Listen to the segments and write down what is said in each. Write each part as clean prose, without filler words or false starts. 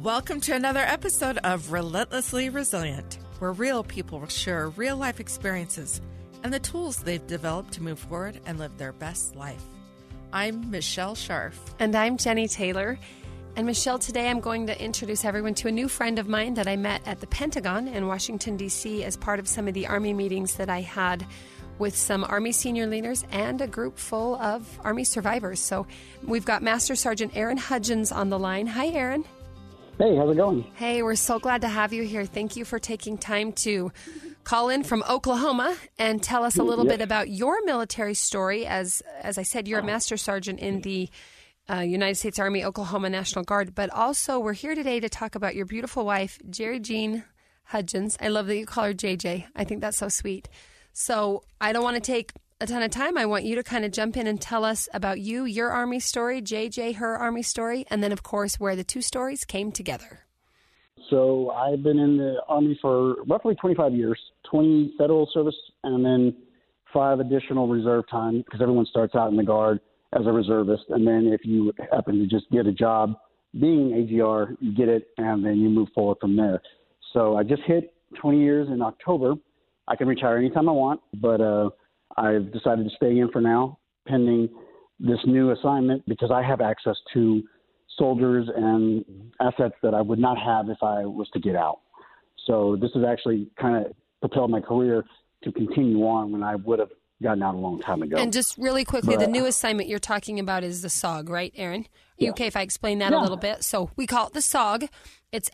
Welcome to another episode of Relentlessly Resilient, where real people share real-life experiences and the tools they've developed to move forward and live their best life. I'm Michelle Scharf. And I'm Jenny Taylor. And Michelle, today I'm going to introduce everyone to a new friend of mine that I met at the Pentagon in Washington, D.C. as part of some of the Army meetings that I had with some Army senior leaders and a group full of Army survivors. So we've got Master Sergeant Aaron Hudgens on the line. Hi, Aaron. Hey, how's it going? Hey, we're so glad to have you here. Thank you for taking time to call in from Oklahoma and tell us a little bit about your military story. As I said, you're a Master Sergeant in the United States Army Oklahoma National Guard, but also we're here today to talk about your beautiful wife, Jerry Jean Hudgens. I love that you call her JJ. I think that's so sweet. So I don't want to take a ton of time. I want you to kind of jump in and tell us about you, your Army story, JJ, her Army story, and then, of course, where the two stories came together. So I've been in the Army for roughly 25 years, 20 federal service, and then 5 additional reserve time, because everyone starts out in the Guard as a reservist. And then if you happen to just get a job being AGR, you get it, and then you move forward from there. So I just hit 20 years in October. I can retire anytime I want, but I've decided to stay in for now, pending this new assignment, because I have access to soldiers and assets that I would not have if I was to get out. So this has actually kind of propelled my career to continue on when I would have gotten out a long time ago. And just really quickly, the new assignment you're talking about is the SOG, right, Aaron? Are you okay if I explain that a little bit? So we call it the SOG. It's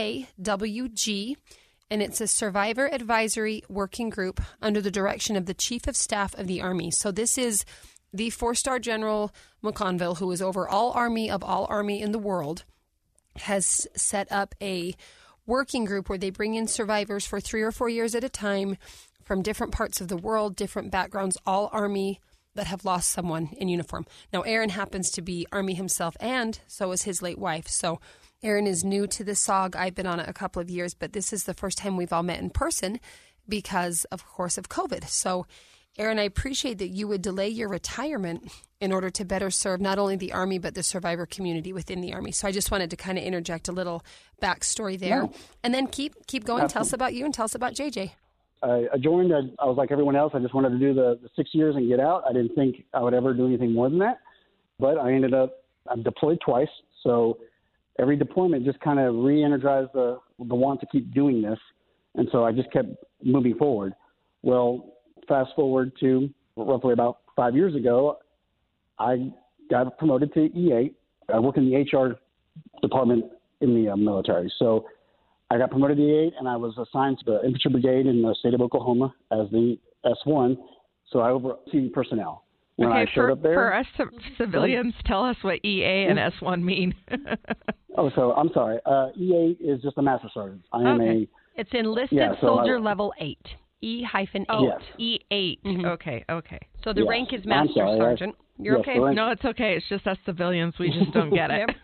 SAWG. And it's a Survivor Advisory Working Group under the direction of the Chief of Staff of the Army. So this is the 4-star General McConville, who is over all Army in the world, has set up a working group where they bring in survivors for 3 or 4 years at a time from different parts of the world, different backgrounds, all Army that have lost someone in uniform. Now, Aaron happens to be Army himself, and so is his late wife. So Aaron is new to the SOG. I've been on it a couple of years, but this is the first time we've all met in person because, of course, of COVID. So, Aaron, I appreciate that you would delay your retirement in order to better serve not only the Army, but the survivor community within the Army. So I just wanted to kind of interject a little backstory there. Yeah. And then keep going. Absolutely. Tell us about you and tell us about JJ. I joined. I was like everyone else. I just wanted to do the 6 years and get out. I didn't think I would ever do anything more than that. But I ended up, I'm deployed twice. So every deployment just kind of re-energized the want to keep doing this. And so I just kept moving forward. Well, fast forward to roughly about 5 years ago, I got promoted to E8. I work in the HR department in the military. So I got promoted to E8, and I was assigned to the Infantry Brigade in the state of Oklahoma as the S1. So I oversee personnel. When I showed up there, for us civilians, tell us what EA and S1 mean. So I'm sorry. EA is just a Master Sergeant. I am It's enlisted soldier level 8. E-8. Yes. E8. Mm-hmm. Okay. So the rank is Master Sergeant. You're okay? No, it's okay. It's just us civilians. We just don't get it.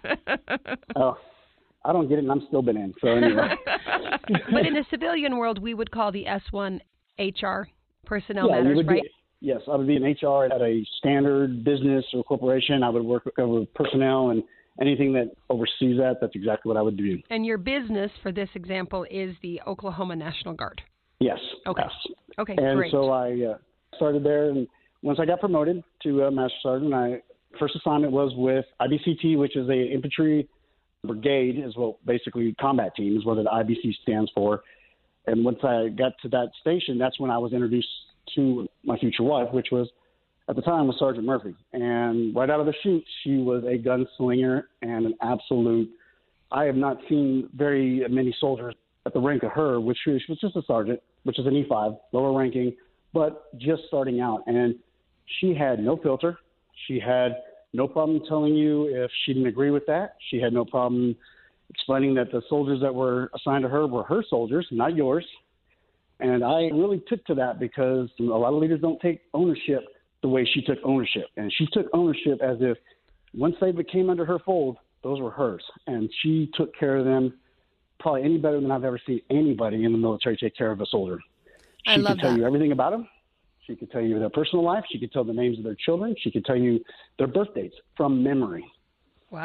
I don't get it, and I'm still been in. So anyway. But in the civilian world, we would call the S1 HR personnel matters, right? Yes, I would be an HR at a standard business or corporation. I would work over personnel and anything that oversees that. That's exactly what I would do. And your business, for this example, is the Oklahoma National Guard. Yes. Okay. Yes. Okay, and great. So I started there, and once I got promoted to Master Sergeant, my first assignment was with IBCT, which is a infantry brigade, is basically combat team is what the IBC stands for. And once I got to that station, that's when I was introduced to my future wife, which was at the time was Sergeant Murphy. And right out of the chute, she was a gunslinger and an absolute. I have not seen very many soldiers at the rank of her, which she was just a sergeant, which is an E5, lower ranking, but just starting out. And she had no filter. She had no problem telling you if she didn't agree with that. She had no problem explaining that the soldiers that were assigned to her were her soldiers, not yours. And I really took to that because a lot of leaders don't take ownership the way she took ownership. And she took ownership as if once they became under her fold, those were hers. And she took care of them probably any better than I've ever seen anybody in the military take care of a soldier. She could tell you everything about them. She could tell you their personal life. She could tell the names of their children. She could tell you their birth dates from memory. Wow.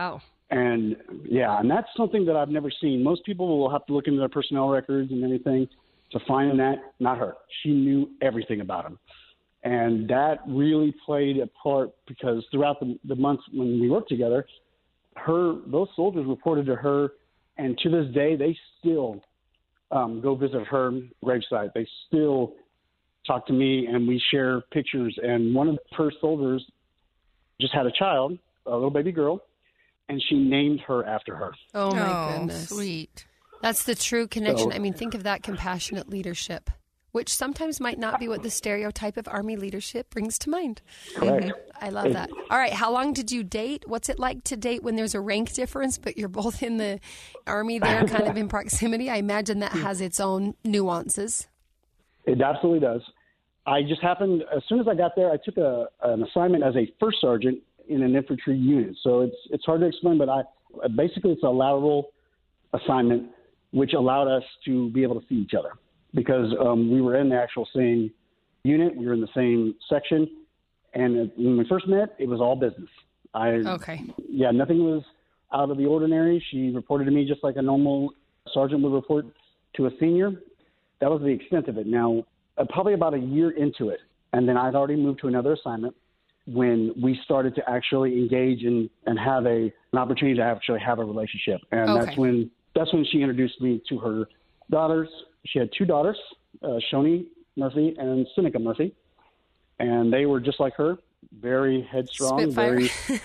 And and that's something that I've never seen. Most people will have to look into their personnel records and everything to find that. Not her. She knew everything about him. And that really played a part because throughout the months when we worked together, those soldiers reported to her, and to this day, they still go visit her gravesite. They still talk to me, and we share pictures. And one of her soldiers just had a child, a little baby girl, and she named her after her. Oh, my goodness. Sweet. That's the true connection. So, I mean, think of that compassionate leadership, which sometimes might not be what the stereotype of Army leadership brings to mind. correct. I love that. All right, how long did you date? What's it like to date when there's a rank difference, but you're both in the Army there, kind of in proximity? I imagine that has its own nuances. It absolutely does. I just happened, as soon as I got there, I took an assignment as a first sergeant in an infantry unit. So it's hard to explain, but basically it's a lateral assignment, which allowed us to be able to see each other because we were in the actual same unit. We were in the same section. And when we first met, it was all business. Okay. Yeah, nothing was out of the ordinary. She reported to me just like a normal sergeant would report to a senior. That was the extent of it. Now, probably about a year into it, and then I'd already moved to another assignment when we started to actually engage and have an opportunity to actually have a relationship. And Okay. that's when she introduced me to her daughters. She had two daughters, Shoni Murphy and Seneca Murphy. And they were just like her, very headstrong, Spitfire.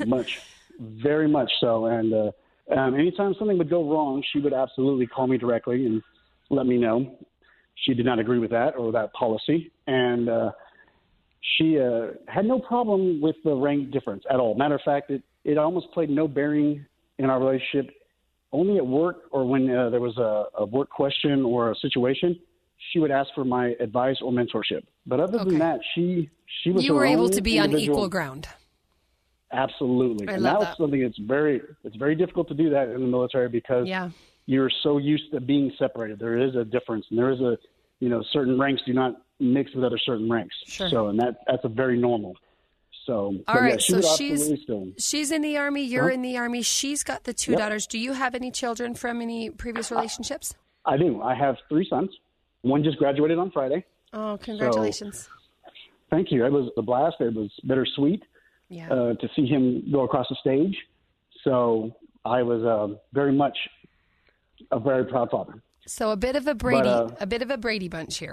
very much so. And anytime something would go wrong, she would absolutely call me directly and let me know. She did not agree with that or that policy. And she had no problem with the rank difference at all. Matter of fact, it almost played no bearing in our relationship. Only at work or when there was a work question or a situation, she would ask for my advice or mentorship. But other than that, she was You her were able own to be on individual. equal ground. Absolutely. I And love that was that. something it's very difficult to do that in the military because you're so used to being separated. There is a difference, and there is certain ranks do not mix with other certain ranks. Sure. So, and that's a very normal. So, All but right, yeah, she so would absolutely still. she's in the Army, you're Uh-huh. in the Army, she's got the two Yep. daughters. Do you have any children from any previous relationships? I do. I have three sons. One just graduated on Friday. Oh, congratulations. Thank you. It was a blast. It was bittersweet to see him go across the stage. So I was very much a very proud father. So a bit of a Brady bunch here.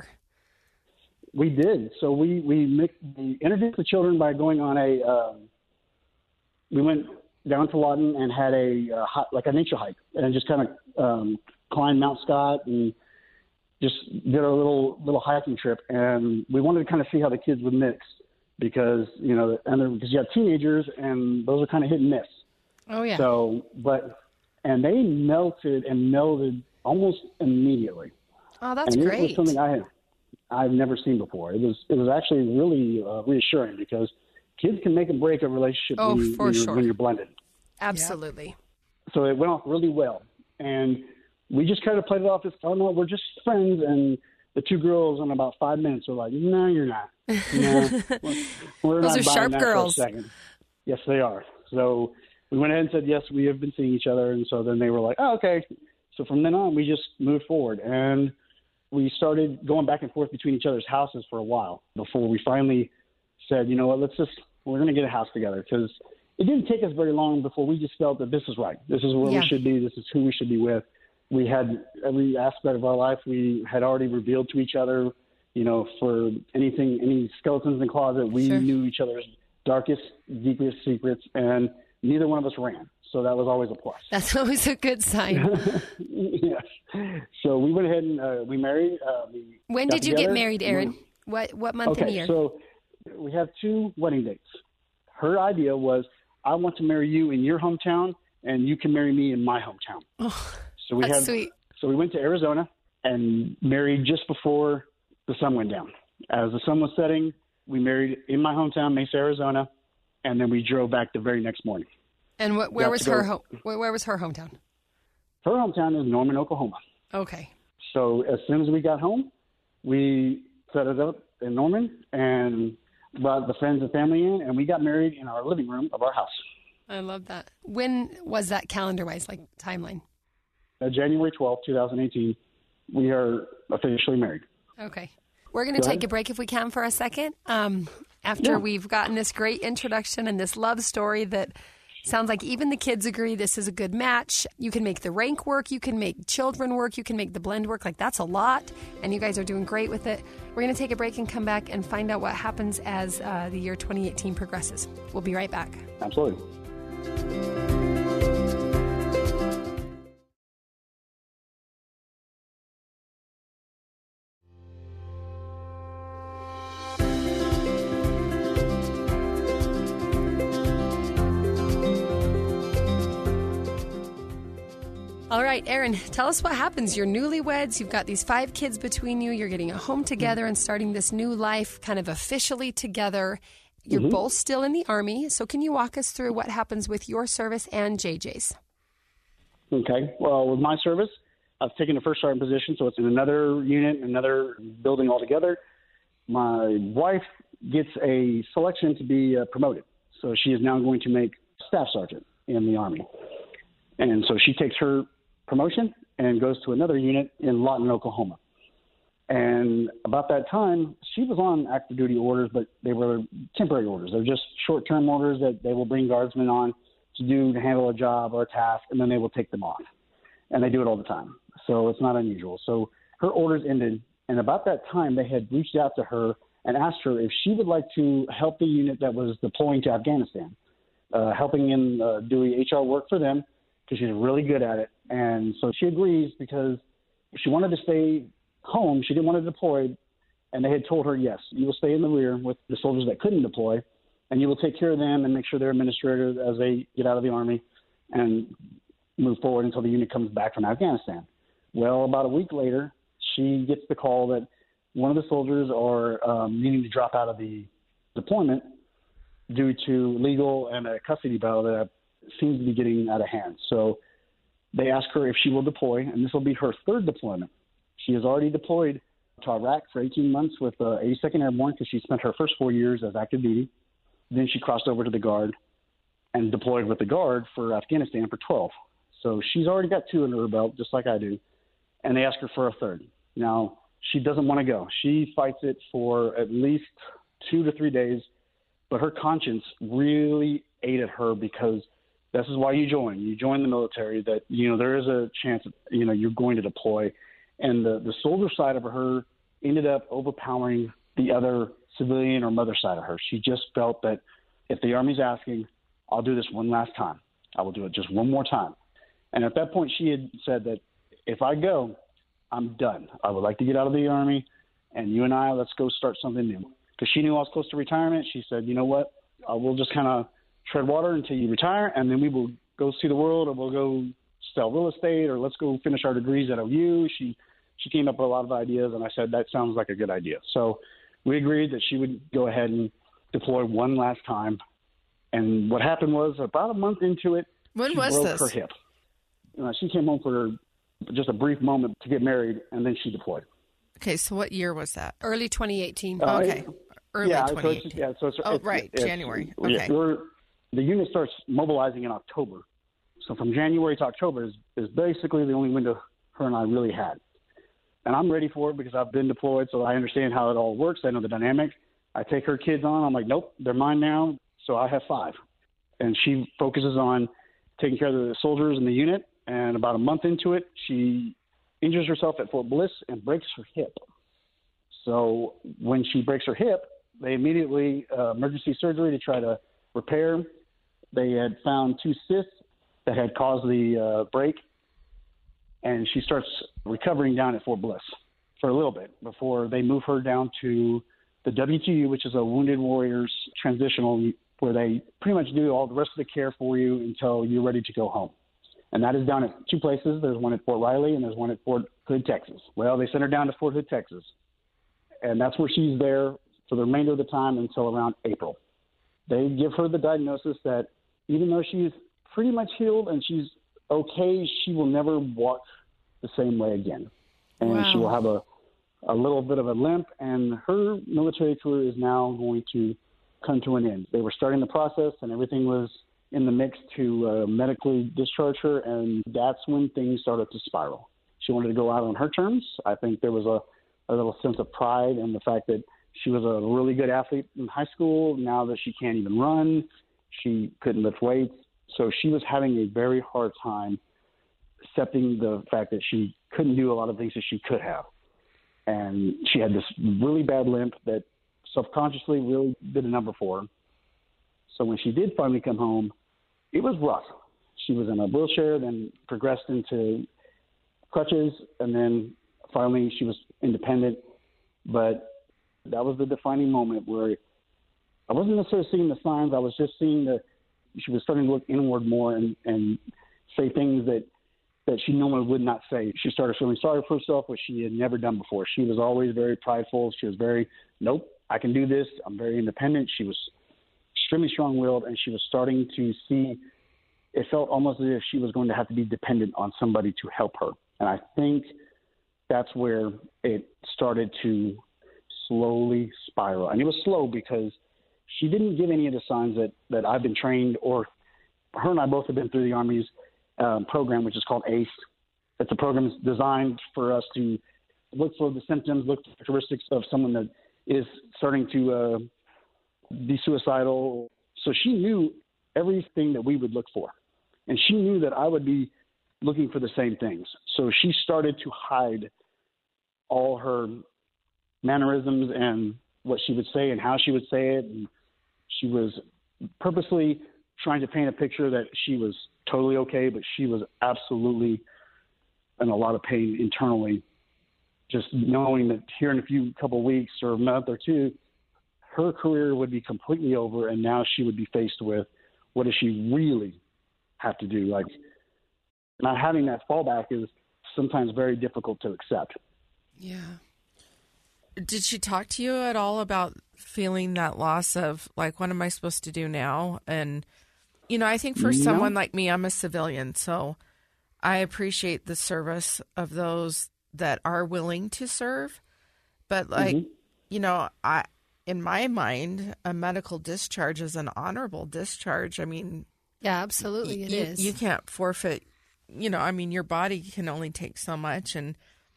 We did. So we introduced the children by going on we went down to Lawton and had a nature hike and just kind of climbed Mount Scott and just did our little hiking trip. And we wanted to kind of see how the kids would mix because, because you have teenagers and those are kind of hit and miss. Oh, yeah. So, and they melted and melded almost immediately. Oh, that's and great. It was something I've never seen before. It was actually really reassuring because kids can make and break a relationship when you're blended. Absolutely. So it went off really well. And we just kind of played it off as, oh, no, we're just friends. And the two girls in about 5 minutes were like, no, you're not. No, we're Those not are buying sharp that girls. For a second. Yes, they are. So we went ahead and said, yes, we have been seeing each other. And so then they were like, oh, okay. So from then on, we just moved forward. And we started going back and forth between each other's houses for a while before we finally said, you know what, we're going to get a house together. Because it didn't take us very long before we just felt that this is right. This is where we should be. This is who we should be with. We had every aspect of our life we had already revealed to each other, for any skeletons in the closet. We knew each other's darkest, deepest secrets, and neither one of us ran. So that was always a plus. That's always a good sign. Yes. So we went ahead and we married. When did you get married, Aaron? What month and year? So we have 2 wedding dates. Her idea was, I want to marry you in your hometown, and you can marry me in my hometown. Oh, so that's sweet. So we went to Arizona and married just before the sun went down. As the sun was setting, we married in my hometown, Mesa, Arizona, and then we drove back the very next morning. And where was her hometown? Her hometown is Norman, Oklahoma. Okay. So as soon as we got home, we set it up in Norman and brought the friends and family in, and we got married in our living room of our house. I love that. When was that calendar-wise, like timeline? January 12th, 2018, we are officially married. Okay. We're going to take a break if we can for a second. After we've gotten this great introduction and this love story that sounds like even the kids agree this is a good match. You can make the rank work. You can make children work. You can make the blend work. Like, that's a lot. And you guys are doing great with it. We're going to take a break and come back and find out what happens as the year 2018 progresses. We'll be right back. Absolutely. All right, Aaron, tell us what happens. You're newlyweds. You've got these 5 kids between you. You're getting a home together and starting this new life kind of officially together. You're both still in the Army. So can you walk us through what happens with your service and JJ's? Okay. Well, with my service, I've taken the first sergeant position, so it's in another unit, another building altogether. My wife gets a selection to be promoted. So she is now going to make staff sergeant in the Army. And so she takes her promotion and goes to another unit in Lawton, Oklahoma. And about that time, she was on active duty orders, but they were temporary orders. They're just short-term orders that they will bring guardsmen on to handle a job or a task, and then they will take them off. And they do it all the time. So it's not unusual. So her orders ended, and about that time, they had reached out to her and asked her if she would like to help the unit that was deploying to Afghanistan, helping in doing HR work for them, because she's really good at it. And so she agrees because she wanted to stay home. She didn't want to deploy. And they had told her, yes, you will stay in the rear with the soldiers that couldn't deploy, and you will take care of them and make sure they're administrated as they get out of the Army and move forward until the unit comes back from Afghanistan. Well, about a week later, she gets the call that one of the soldiers are needing to drop out of the deployment due to legal and a custody battle that seems to be getting out of hand. So they ask her if she will deploy, and this will be her third deployment. She has already deployed to Iraq for 18 months with 82nd Airborne because she spent her first 4 years as active duty. Then she crossed over to the Guard and deployed with the Guard for Afghanistan for 12. So she's already got 2 under her belt, just like I do. And they ask her for a third. Now, she doesn't want to go. She fights it for at least 2 to 3 days, but her conscience really ate at her because this is why you join. You join the military, that, there is a chance, you're going to deploy. And the soldier side of her ended up overpowering the other civilian or mother side of her. She just felt that if the Army's asking, I'll do this one last time. I will do it just one more time. And at that point, she had said that if I go, I'm done. I would like to get out of the Army, and you and I, let's go start something new. Because she knew I was close to retirement. She said, you know what, we'll just kind of tread water until you retire, and then we will go see the world, or we'll go sell real estate, or let's go finish our degrees at OU. She came up with a lot of ideas, and I said, that sounds like a good idea. So we agreed that she would go ahead and deploy one last time. And what happened was about a month into it, when she was broke this? her hip. She came home for just a brief moment to get married, and then she deployed. Okay, so what year was that? Early 2018. Okay. Early 2018. It's January. Okay. The unit starts mobilizing in October. So from January to October is basically the only window her and I really had. And I'm ready for it because I've been deployed, so I understand how it all works. I know the dynamic. I take her kids on. I'm like, nope, they're mine now. So I have 5. And she focuses on taking care of the soldiers in the unit. And about a month into it, she injures herself at Fort Bliss and breaks her hip. So when she breaks her hip, they immediately emergency surgery to try to repair. They had found 2 cysts that had caused the break. And she starts recovering down at Fort Bliss for a little bit before they move her down to the WTU, which is a Wounded Warriors transitional, where they pretty much do all the rest of the care for you until you're ready to go home. And that is down at 2 places. There's one at Fort Riley and there's one at Fort Hood, Texas. Well, they sent her down to Fort Hood, Texas. And that's where she's there for the remainder of the time until around April. They give her the diagnosis that even though she's pretty much healed and she's okay, she will never walk the same way again. And Wow. she will have a little bit of a limp, and her military career is now going to come to an end. They were starting the process, and everything was in the mix to medically discharge her, and that's when things started to spiral. She wanted to go out on her terms. I think there was a little sense of pride in the fact that she was a really good athlete in high school. Now that she can't even run, she couldn't lift weights. So she was having a very hard time accepting the fact that she couldn't do a lot of things that she could have. And she had this really bad limp that subconsciously really did a number for her. So when she did finally come home, it was rough. She was in a wheelchair, then progressed into crutches, and then finally she was independent. But that was the defining moment where I wasn't necessarily seeing the signs. I was just seeing that she was starting to look inward more and say things that she normally would not say. She started feeling sorry for herself, which she had never done before. She was always very prideful. She was very, nope, I can do this. I'm very independent. She was extremely strong-willed, and she was starting to see, it felt almost as if she was going to have to be dependent on somebody to help her. And I think that's where it started to slowly spiral. And it was slow because she didn't give any of the signs that I've been trained, or her and I both have been through the Army's program, which is called ACE. It's a program designed for us to look for the symptoms, look for the characteristics of someone that is starting to be suicidal. So she knew everything that we would look for. And she knew that I would be looking for the same things. So she started to hide all her mannerisms and what she would say and how she would say it. And she was purposely trying to paint a picture that she was totally okay, but she was absolutely in a lot of pain internally, just knowing that here in a couple of weeks or a month or two, her career would be completely over, and now she would be faced with, what does she really have to do? Like, not having that fallback is sometimes very difficult to accept. Yeah. Did she talk to you at all about feeling that loss of, like, what am I supposed to do now? And, you know, I think for someone like me, I'm a civilian, so I appreciate the service of those that are willing to serve. But, like, you know, in my mind, a medical discharge is an honorable discharge. I mean, yeah, absolutely, it is. You can't forfeit, you know, I mean, your body can only take so much, and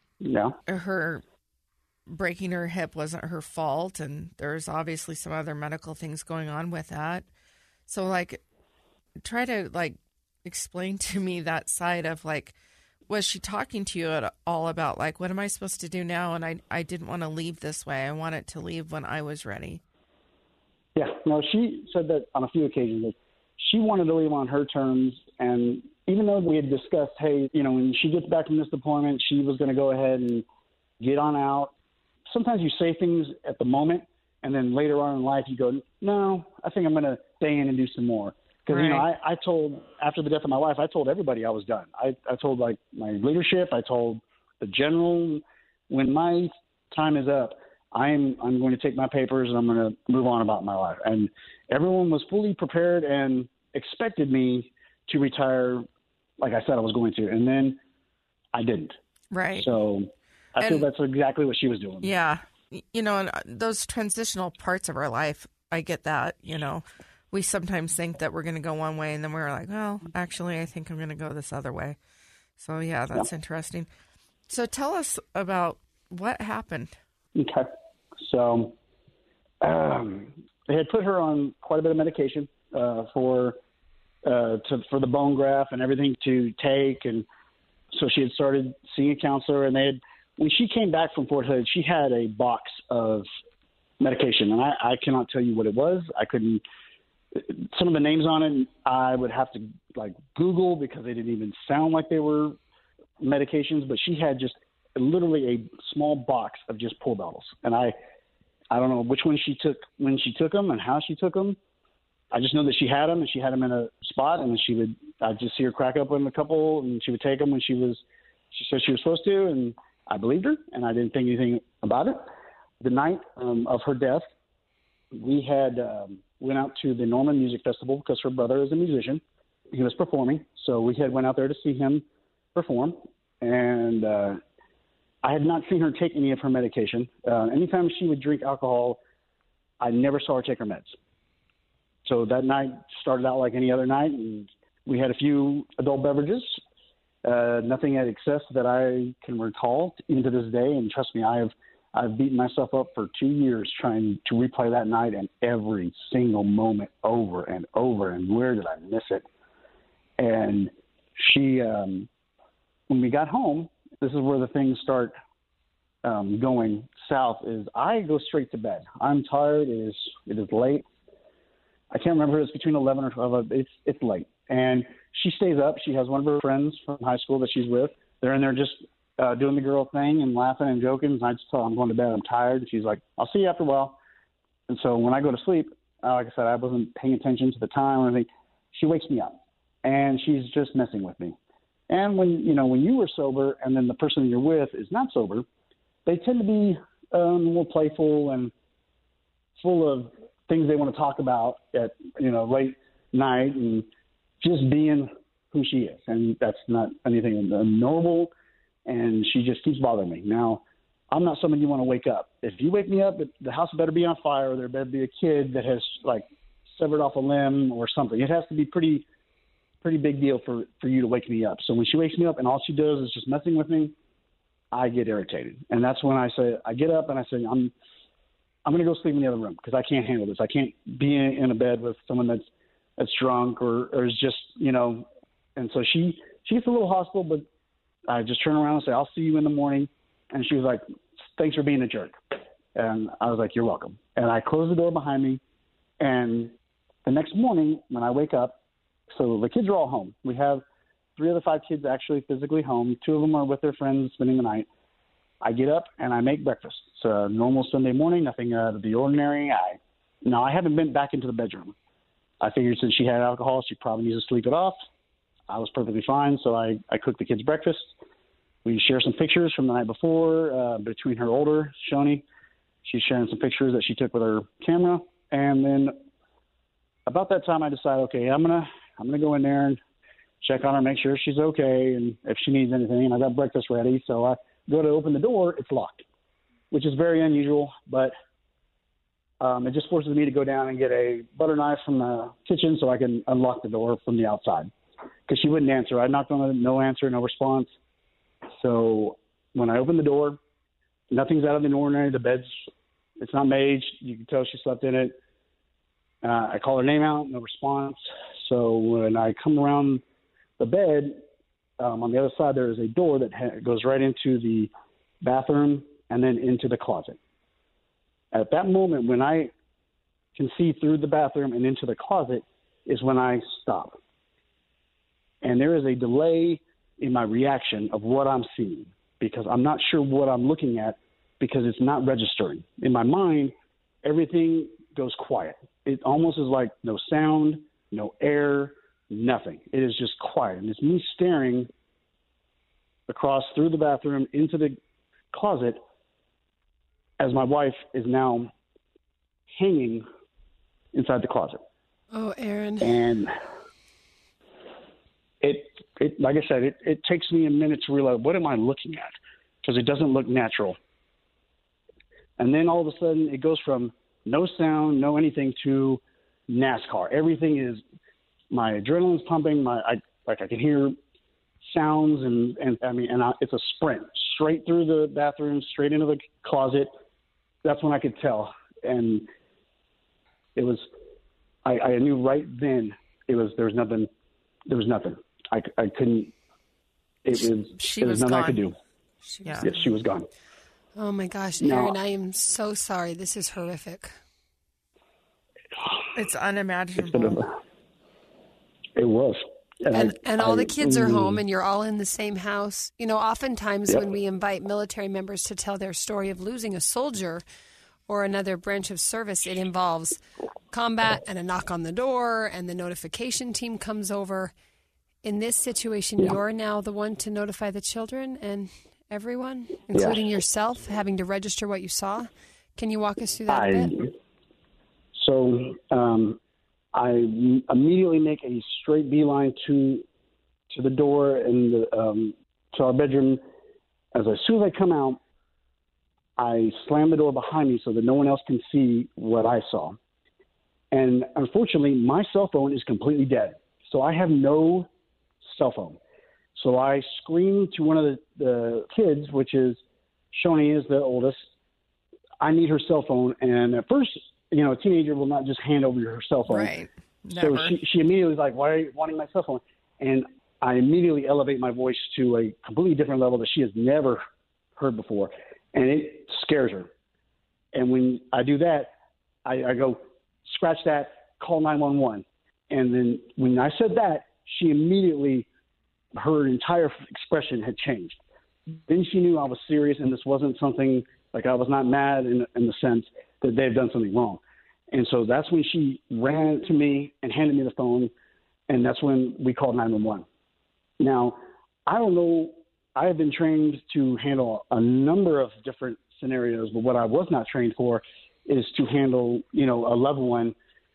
her breaking her hip wasn't her fault, and there's obviously some other medical things going on with that. So, like, try to, like, explain to me that side of, like, was she talking to you at all about, like, what am I supposed to do now? And I didn't want to leave this way. I wanted to leave when I was ready. Yeah, no, she said that on a few occasions. That she wanted to leave on her terms, and even though we had discussed, hey, you know, when she gets back from this deployment, she was going to go ahead and get on out. Sometimes you say things at the moment, and then later on in life you go, no, I think I'm going to stay in and do some more. Because, you know, I told, after the death of my wife, I told everybody I was done. I told, like, my leadership, I told the general, when my time is up, I'm going to take my papers and I'm going to move on about my life. And everyone was fully prepared and expected me to retire like I said I was going to. And then I didn't. Right. So I feel that's exactly what she was doing. Yeah. You know, and those transitional parts of our life, I get that, you know. We sometimes think that we're going to go one way, and then we're like, well, actually, I think I'm going to go this other way. So, yeah, that's interesting. So tell us about what happened. Okay. So they had put her on quite a bit of medication for the bone graft and everything to take. And so she had started seeing a counselor, and when she came back from Fort Hood, she had a box of medication. And I cannot tell you what it was. I couldn't. Some of the names on it, I would have to, like, Google because they didn't even sound like they were medications. But she had just literally a small box of just pill bottles. And I don't know which one she took when she took them and how she took them. I just know that she had them, and she had them in a spot, and I'd just see her crack open a couple, and she would take them when she said she was supposed to, and I believed her, and I didn't think anything about it. The night of her death, we had went out to the Norman Music Festival because her brother is a musician. He was performing, so we went out there to see him perform. And I had not seen her take any of her medication. Anytime she would drink alcohol, I never saw her take her meds. So that night started out like any other night, and we had a few adult beverages, nothing at excess that I can recall even to this day. And trust me, I've beaten myself up for 2 years trying to replay that night and every single moment over and over. And where did I miss it? And she, when we got home, this is where the things start going south. Is I go straight to bed. I'm tired. It is late. I can't remember. It's between 11 or 12. It's late. And she stays up. She has one of her friends from high school that she's with. They're in there just doing the girl thing and laughing and joking. And I just tell her I'm going to bed. I'm tired. And she's like, I'll see you after a while. And so when I go to sleep, like I said, I wasn't paying attention to the time or anything. She wakes me up, and she's just messing with me. And when you were sober and then the person you're with is not sober, they tend to be more playful and full of things they want to talk about at late night and just being who she is. And that's not anything normal. And she just keeps bothering me. Now, I'm not someone you want to wake up. If you wake me up, the house better be on fire, or there better be a kid that has like severed off a limb or something. It has to be pretty big deal for you to wake me up. So when she wakes me up and all she does is just messing with me, I get irritated. And that's when I get up and I say, I'm going to go sleep in the other room because I can't handle this. I can't be in a bed with someone that's drunk or is just, and so she gets a little hostile, but I just turn around and say, I'll see you in the morning. And she was like, thanks for being a jerk. And I was like, you're welcome. And I closed the door behind me. And the next morning when I wake up, so the kids are all home. We have 3 of the 5 kids actually physically home. 2 of them are with their friends spending the night. I get up and I make breakfast. It's a normal Sunday morning, nothing out of the ordinary. I haven't been back into the bedroom. I figured since she had alcohol, she probably needs to sleep it off. I was perfectly fine, so I cooked the kids breakfast. We share some pictures from the night before between her older, Shoni. She's sharing some pictures that she took with her camera. And then about that time, I decided, okay, I'm gonna go in there and check on her, make sure she's okay, and if she needs anything. And I got breakfast ready, so I go to open the door, it's locked, which is very unusual, but it just forces me to go down and get a butter knife from the kitchen so I can unlock the door from the outside because she wouldn't answer. I knocked on it, no answer, no response. So when I opened the door, nothing's out of the ordinary. The bed's, it's not made. You can tell she slept in it. I call her name out, no response. So when I come around the bed, on the other side, there is a door that goes right into the bathroom and then into the closet. At that moment, when I can see through the bathroom and into the closet is when I stop. And there is a delay in my reaction of what I'm seeing because I'm not sure what I'm looking at because it's not registering. In my mind, everything goes quiet. It almost is like no sound, no air, nothing. It is just quiet. And it's me staring across through the bathroom into the closet as my wife is now hanging inside the closet. Oh, Aaron. And it like I said, it takes me a minute to realize, what am I looking at? Because it doesn't look natural. And then all of a sudden it goes from no sound, no anything to NASCAR. Everything is, my adrenaline's pumping. I can hear sounds and it's a sprint straight through the bathroom, straight into the closet. That's when I could tell. And it was, I knew right then there was nothing. I couldn't, there was nothing gone. I could do. Yeah. Yes, she was gone. Oh my gosh, No. Aaron, I am so sorry. This is horrific. It's unimaginable. It was. And all the kids are home and you're all in the same house. You know, oftentimes Yep. when we invite military members to tell their story of losing a soldier or another branch of service, it involves combat and a knock on the door and the notification team comes over. In this situation, you're now the one to notify the children and everyone, including yourself, having to register what you saw. Can you walk us through that a bit? So I immediately make a straight beeline to the door and to our bedroom. As soon as I come out, I slam the door behind me so that no one else can see what I saw. And unfortunately, my cell phone is completely dead. So I have no cell phone. So I screamed to one of the kids, which is Shoni is the oldest. I need her cell phone. And at first, a teenager will not just hand over her cell phone. Right. Never. So she immediately was like, why are you wanting my cell phone? And I immediately elevate my voice to a completely different level that she has never heard before. And it scares her. And when I do that, I go, scratch that, call 911. And then when I said that, she immediately, her entire expression had changed. Then she knew I was serious and this wasn't something, like I was not mad in the sense that they had done something wrong. And so that's when she ran to me and handed me the phone, and that's when we called 911. Now, I don't know, I have been trained to handle a number of different scenarios, but what I was not trained for is to handle, a loved one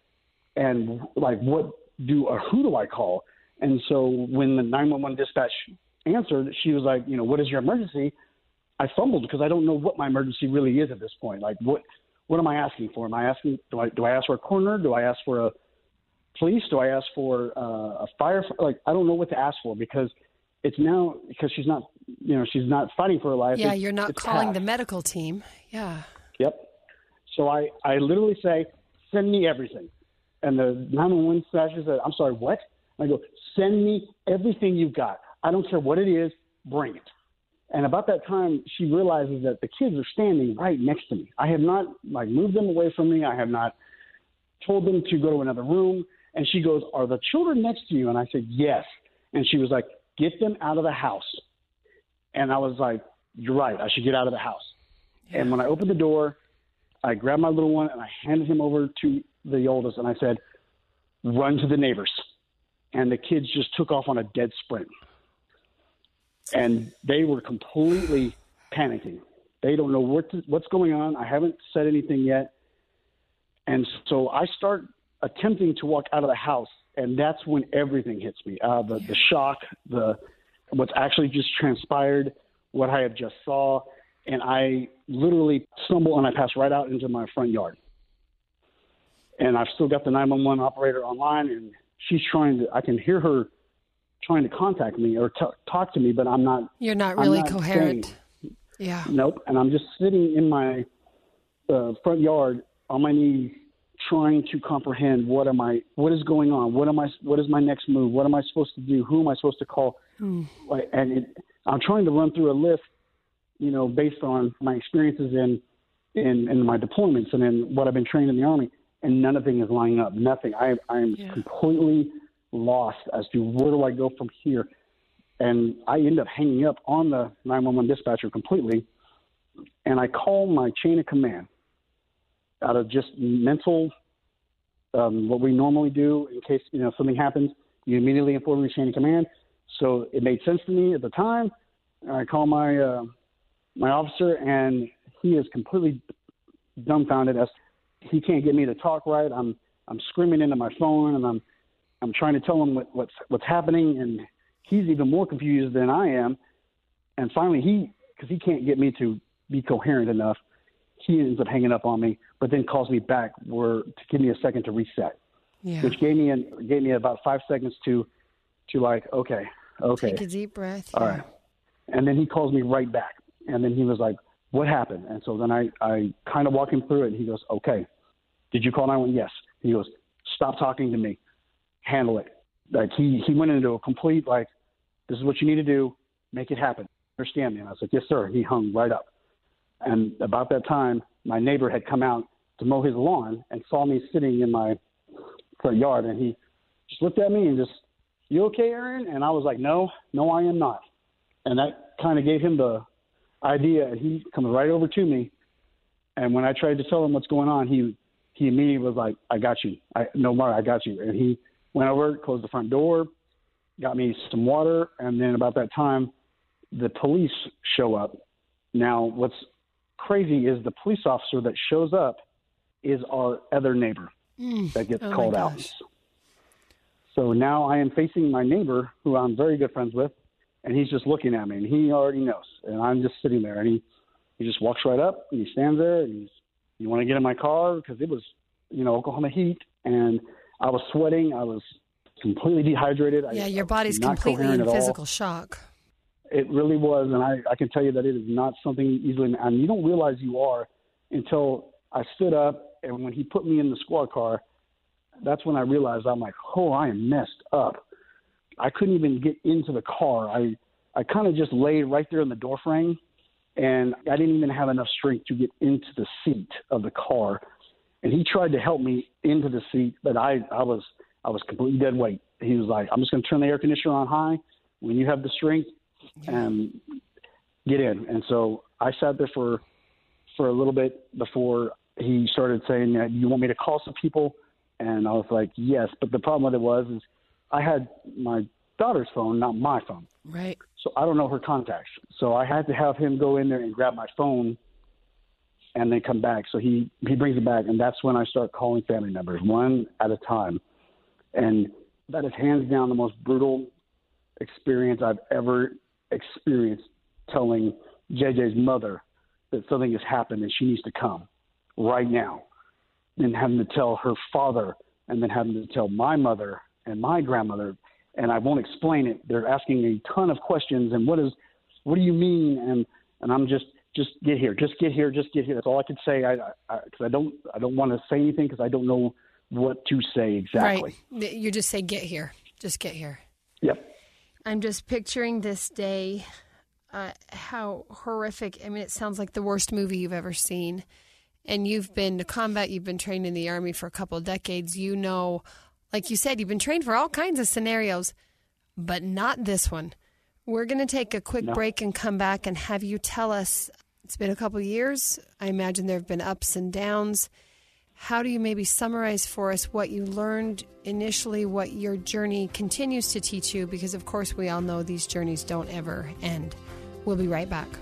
and like who do I call? And so when the 911 dispatch answered, she was like, what is your emergency? I fumbled because I don't know what my emergency really is at this point. Like what am I asking for? Am I asking, do I ask for a coroner? Do I ask for a police? Do I ask for a fire? Like, I don't know what to ask for because it's now, because she's not, she's not fighting for her life. Yeah, you're not calling the medical team. Yeah. Yep. So I literally say, send me everything. And the 911 dispatcher said, I'm sorry, what? I go, send me everything you've got. I don't care what it is, bring it. And about that time, she realizes that the kids are standing right next to me. I have not moved them away from me. I have not told them to go to another room. And she goes, are the children next to you? And I said, yes. And she was like, get them out of the house. And I was like, you're right. I should get out of the house. Yeah. And when I opened the door, I grabbed my little one and I handed him over to the oldest. And I said, run to the neighbors. And the kids just took off on a dead sprint. And they were completely panicking. They don't know what's going on. I haven't said anything yet. And so I start attempting to walk out of the house, and that's when everything hits me. The shock, what's actually just transpired, what I have just saw, and I literally stumble and I pass right out into my front yard. And I've still got the 911 operator online, and she's I can hear her trying to contact me or talk to me, but I'm not. You're not really coherent. Saying, yeah. Nope. And I'm just sitting in my front yard on my knees, trying to comprehend what is going on? What is my next move? What am I supposed to do? Who am I supposed to call? I'm trying to run through a list, based on my experiences in my deployments and in what I've been trained in the Army, and nothing is lining up. Nothing. I am completely lost as to where do I go from here. And I end up hanging up on the 911 dispatcher completely, and I call my chain of command out of just mental, what we normally do in case, something happens. You immediately inform your chain of command. So it made sense to me at the time. I call my my officer, and he is completely dumbfounded as he can't get me to talk right. I'm screaming into my phone, and I'm trying to tell him what's happening, and he's even more confused than I am. And finally, because he can't get me to be coherent enough, he ends up hanging up on me, but then calls me back to give me a second to reset, which gave me about 5 seconds to okay. Take a deep breath. All right. And then he calls me right back. And then he was like, what happened? And so then I kind of walk him through it, and he goes, okay. Did you call 911? Yes. He goes, stop talking to me. Handle it. Like he went into a complete, this is what you need to do. Make it happen. Understand me? And I was like, yes, sir. He hung right up. And about that time, my neighbor had come out to mow his lawn and saw me sitting in my front yard. And he just looked at me and just, you okay, Aaron? And I was like, no, I am not. And that kind of gave him the idea. And he comes right over to me. And when I tried to tell him what's going on, he immediately was like, I got you. No more, I got you. And he went over, closed the front door, got me some water. And then about that time, the police show up. Now, what's crazy is the police officer that shows up is our other neighbor that gets called out. So now I am facing my neighbor, who I'm very good friends with, and he's just looking at me, and he already knows. And I'm just sitting there, and he just walks right up, and he stands there, and you want to get in my car? Because it was, Oklahoma heat, and I was sweating. I was completely dehydrated. Yeah, your I body's not completely in coherent at physical all. shock. It really was, and I can tell you that it is not something easily, and you don't realize you are until I stood up, and when he put me in the squad car, that's when I realized I'm like, oh, I am messed up. I couldn't even get into the car. I kind of just laid right there in the door frame, and I didn't even have enough strength to get into the seat of the car. And he tried to help me into the seat, but I was completely dead weight. He was like, I'm just going to turn the air conditioner on high. When you have the strength, and get in. And so I sat there for a little bit before he started saying, you want me to call some people? And I was like, yes. But the problem with it is I had my daughter's phone, not my phone. Right. So I don't know her contacts. So I had to have him go in there and grab my phone and then come back. So he brings it back, and that's when I start calling family members one at a time. And that is hands down the most brutal experience I've ever experienced, telling JJ's mother that something has happened and she needs to come right now, and having to tell her father, and then having to tell my mother and my grandmother, and I won't explain it. They're asking a ton of questions, and what do you mean? And I'm just get here. That's all I could say. Because I don't want to say anything because I don't know what to say exactly. Right. You just say, get here. Just get here. Yep. I'm just picturing this day, how horrific. I mean, it sounds like the worst movie you've ever seen. And you've been to combat, you've been trained in the Army for a couple of decades. You know, like you said, you've been trained for all kinds of scenarios, but not this one. We're going to take a quick break and come back and have you tell us, it's been a couple of years. I imagine there have been ups and downs. How do you maybe summarize for us what you learned initially, what your journey continues to teach you? Because, of course, we all know these journeys don't ever end. We'll be right back.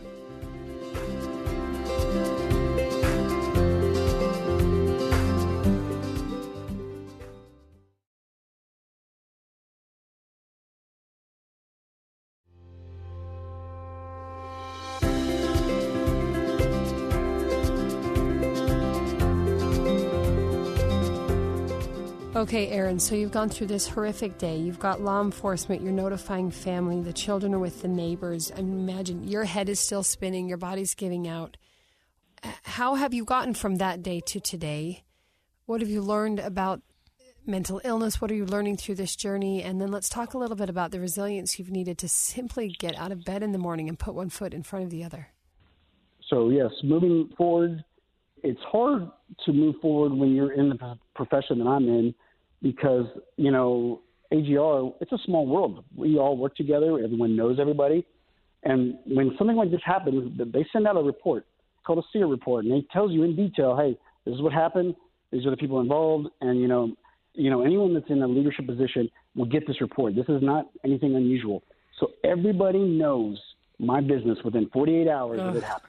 Okay, Aaron, so you've gone through this horrific day. You've got law enforcement. You're notifying family. The children are with the neighbors. I imagine your head is still spinning. Your body's giving out. How have you gotten from that day to today? What have you learned about mental illness? What are you learning through this journey? And then let's talk a little bit about the resilience you've needed to simply get out of bed in the morning and put one foot in front of the other. So, yes, moving forward, it's hard to move forward when you're in the profession that I'm in because, you know, AGR, it's a small world. We all work together. Everyone knows everybody. And when something like this happens, they send out a report called a SEER report, and it tells you in detail, hey, this is what happened. These are the people involved. And, you know, anyone that's in a leadership position will get this report. This is not anything unusual. So everybody knows my business within 48 hours of it happening.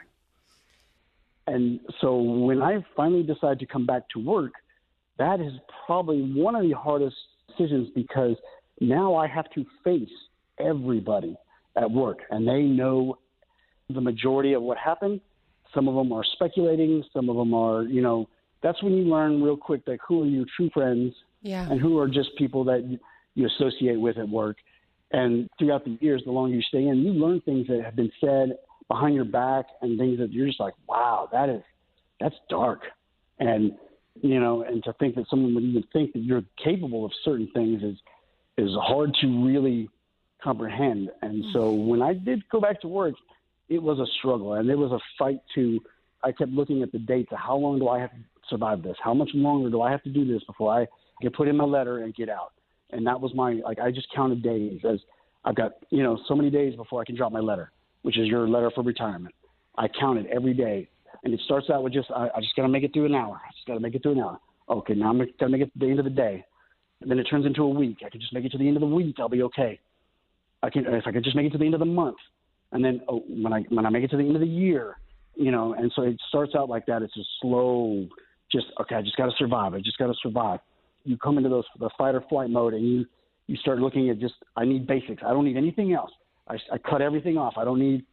And so when I finally decided to come back to work, that is probably one of the hardest decisions because now I have to face everybody at work, and they know the majority of what happened. Some of them are speculating. Some of them are, you know, that's when you learn real quick that who are your true friends and who are just people that you associate with at work. And throughout the years, the longer you stay in, you learn things that have been said behind your back and things that you're just like, wow, that's dark. And, you know, and to think that someone would even think that you're capable of certain things is hard to really comprehend. And so when I did go back to work, it was a struggle and it was a fight I kept looking at the dates of how long do I have to survive this? How much longer do I have to do this before I get put in my letter and get out? And that was I just counted days as I've got, you know, so many days before I can drop my letter, which is your letter for retirement. I counted every day. And it starts out with I just got to make it through an hour. I just got to make it through an hour. Okay, now I'm going to make it to the end of the day. And then it turns into a week. I can just make it to the end of the week. I'll be okay. If I could just make it to the end of the month. And then when I make it to the end of the year, you know, and so it starts out like that. It's a slow, I just got to survive. I just got to survive. You come into the fight or flight mode and you start looking at I need basics. I don't need anything else. I cut everything off. I don't need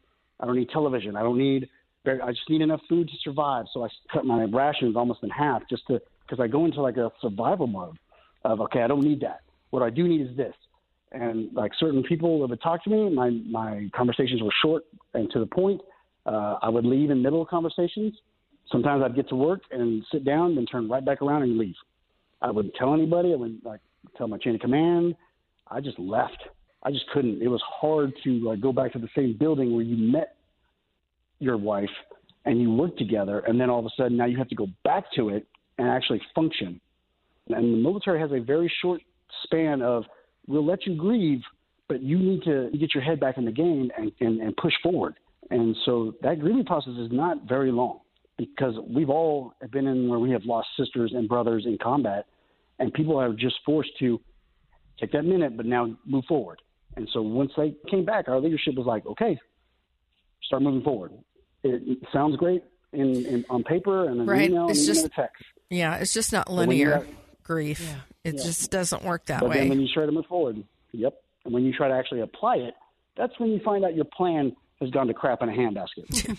television. I just need enough food to survive. So I cut my rations almost in half just to because I go into like a survival mode of, okay, I don't need that. What I do need is this. And like certain people that would talk to me, my conversations were short and to the point. I would leave in the middle of conversations. Sometimes I'd get to work and sit down, then turn right back around and leave. I wouldn't tell anybody. I wouldn't like tell my chain of command. I just left. I just couldn't. It was hard to like go back to the same building where you met your wife and you worked together, and then all of a sudden now you have to go back to it and actually function. And the military has a very short span of, we'll let you grieve, but you need to get your head back in the game and push forward. And so that grieving process is not very long, because we've all been in where we have lost sisters and brothers in combat, and people are just forced to take that minute, but now move forward. And so once they came back, our leadership was like, okay, start moving forward. It sounds great on paper and an email and a text. Yeah, it's just not linear grief. Yeah. It just doesn't work that way. But then when you try to move forward, and when you try to actually apply it, that's when you find out your plan has gone to crap in a handbasket.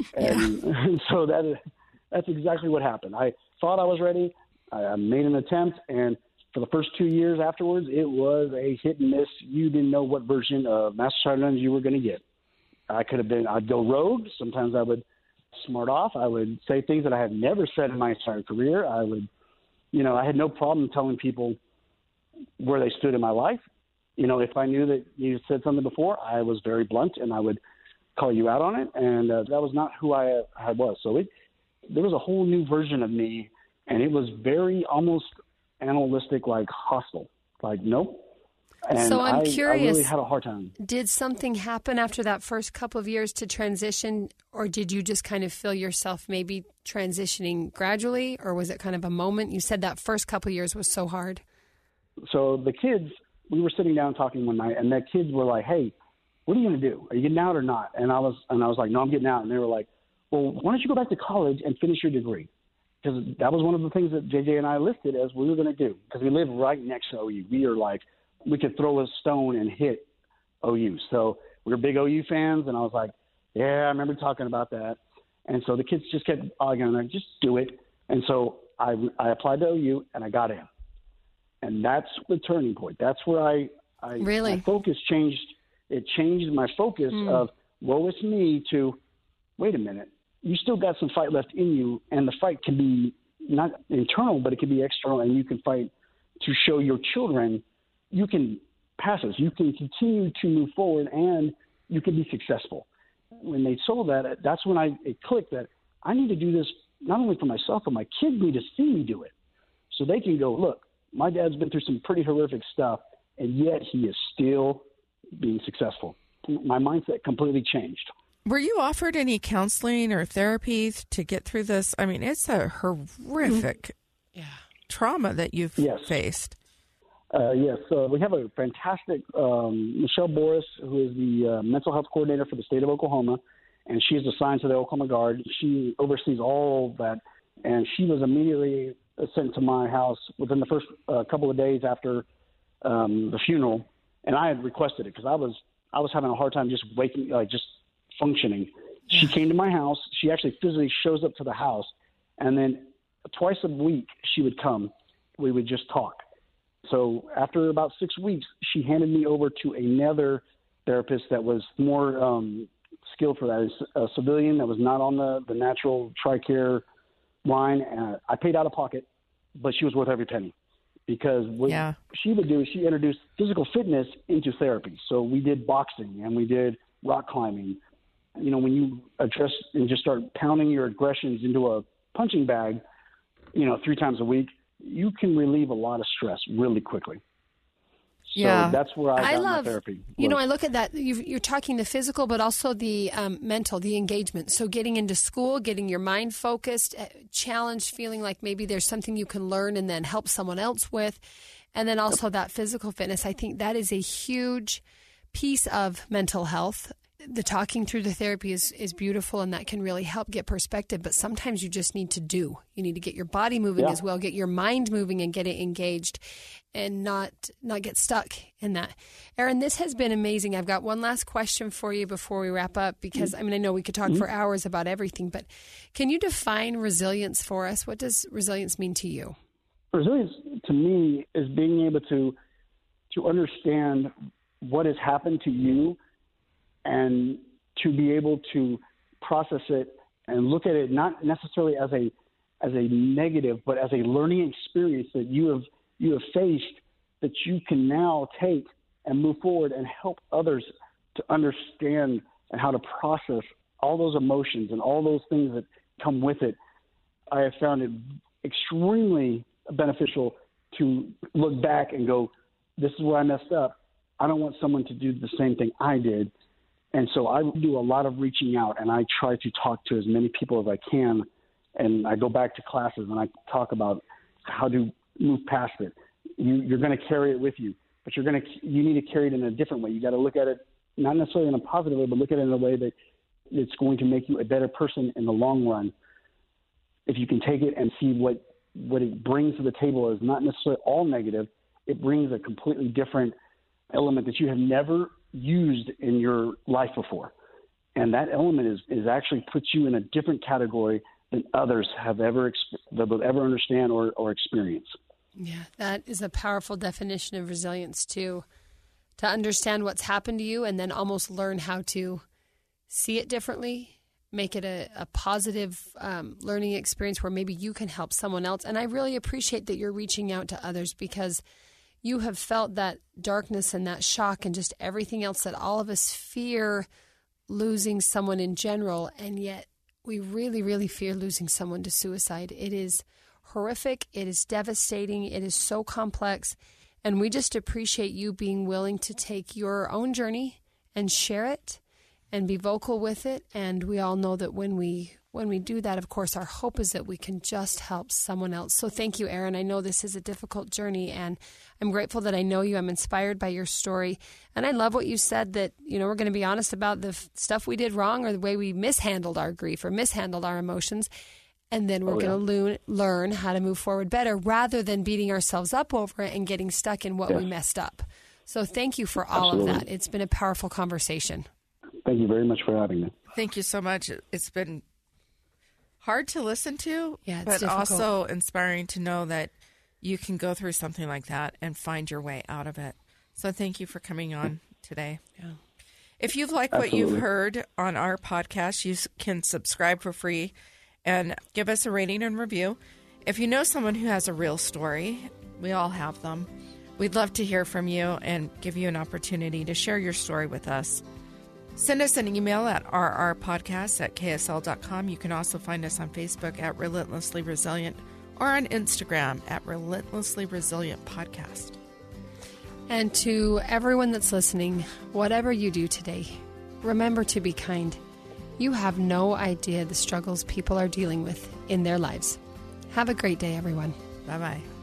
And so that's exactly what happened. I thought I was ready. I made an attempt, and for the first 2 years afterwards, it was a hit and miss. You didn't know what version of Master Sergeant you were going to get. I'd go rogue. Sometimes I would smart off. I would say things that I had never said in my entire career. I had no problem telling people where they stood in my life. If I knew that you said something before, I was very blunt, and I would call you out on it. And that was not who I was. So there was a whole new version of me, and it was very almost animalistic, like hostile, like nope. And so I'm curious, I really had a hard time. Did something happen after that first couple of years to transition, or did you just kind of feel yourself maybe transitioning gradually, or was it kind of a moment? You said that first couple of years was so hard. So the kids, we were sitting down talking one night, and the kids were like, hey, what are you going to do? Are you getting out or not? And I was like, no, I'm getting out. And they were like, well, why don't you go back to college and finish your degree? Because that was one of the things that JJ and I listed as we were going to do, because we live right next to OU. We are like, we could throw a stone and hit OU. So we were big OU fans, and I was like, yeah, I remember talking about that. And so the kids just kept arguing, like, just do it. And so I applied to OU, and I got in. And that's the turning point. That's where my focus changed. It changed my focus of, woe is me, to, wait a minute, you still got some fight left in you, and the fight can be not internal, but it can be external, and you can fight to show your children you can pass this, you can continue to move forward, and you can be successful. When they saw that, that's when it clicked that I need to do this not only for myself, but my kids need to see me do it. So they can go, look, my dad's been through some pretty horrific stuff, and yet he is still being successful. My mindset completely changed. Were you offered any counseling or therapy to get through this? I mean, it's a horrific trauma that you've faced. Yes. We have a fantastic Michelle Boris, who is the mental health coordinator for the state of Oklahoma, and she is assigned to the Oklahoma Guard. She oversees all of that, and she was immediately sent to my house within the first couple of days after the funeral, and I had requested it because I was having a hard time just just functioning. She came to my house. She actually physically shows up to the house, and then twice a week she would come. We would just talk. So after about 6 weeks, she handed me over to another therapist that was more skilled for that. It's a civilian that was not on the natural TRICARE line. I paid out of pocket, but she was worth every penny, because what she would do is she introduced physical fitness into therapy. So we did boxing and we did rock climbing. When you address and just start pounding your aggressions into a punching bag, 3 times a week, you can relieve a lot of stress really quickly. So that's where I got my therapy. I look at that. You're talking the physical, but also the mental, the engagement. So getting into school, getting your mind focused, challenged, feeling like maybe there's something you can learn and then help someone else with. And then also that physical fitness. I think that is a huge piece of mental health. the talking through the therapy is beautiful, and that can really help get perspective. But sometimes you just need to do. You need to get your body moving as well, get your mind moving and get it engaged, and not get stuck in that. Aaron, this has been amazing. I've got one last question for you before we wrap up, because I know we could talk for hours about everything, but can you define resilience for us? What does resilience mean to you? Resilience to me is being able to understand what has happened to you, and to be able to process it and look at it not necessarily as a negative, but as a learning experience that you have faced, that you can now take and move forward and help others to understand and how to process all those emotions and all those things that come with it. I have found it extremely beneficial to look back and go, this is where I messed up. I don't want someone to do the same thing I did. And so I do a lot of reaching out, and I try to talk to as many people as I can. And I go back to classes and I talk about how to move past it. You're going to carry it with you, but you need to carry it in a different way. You got to look at it not necessarily in a positive way, but look at it in a way that it's going to make you a better person in the long run. If you can take it and see what it brings to the table is not necessarily all negative, it brings a completely different element that you have never used in your life before. And that element is actually puts you in a different category than others have ever that will ever understand or experience. Yeah, that is a powerful definition of resilience too. To understand what's happened to you and then almost learn how to see it differently, make it a positive learning experience where maybe you can help someone else. And I really appreciate that you're reaching out to others, because you have felt that darkness and that shock and just everything else that all of us fear losing someone in general. And yet we really, really fear losing someone to suicide. It is horrific. It is devastating. It is so complex. And we just appreciate you being willing to take your own journey and share it and be vocal with it. And we all know that when we do that, of course, our hope is that we can just help someone else. So thank you, Aaron. I know this is a difficult journey, and I'm grateful that I know you. I'm inspired by your story. And I love what you said, that, we're going to be honest about the stuff we did wrong or the way we mishandled our grief or mishandled our emotions. And then we're going to learn how to move forward better, rather than beating ourselves up over it and getting stuck in what we messed up. So thank you for all of that. It's been a powerful conversation. Thank you very much for having me. Thank you so much. It's been hard to listen to, but difficult. Also inspiring to know that you can go through something like that and find your way out of it. So thank you for coming on today. Yeah. If you've liked what you've heard on our podcast, you can subscribe for free and give us a rating and review. If you know someone who has a real story, we all have them, we'd love to hear from you and give you an opportunity to share your story with us. Send us an email at rrpodcast@ksl.com. You can also find us on Facebook at Relentlessly Resilient, or on Instagram at Relentlessly Resilient Podcast. And to everyone that's listening, whatever you do today, remember to be kind. You have no idea the struggles people are dealing with in their lives. Have a great day, everyone. Bye-bye.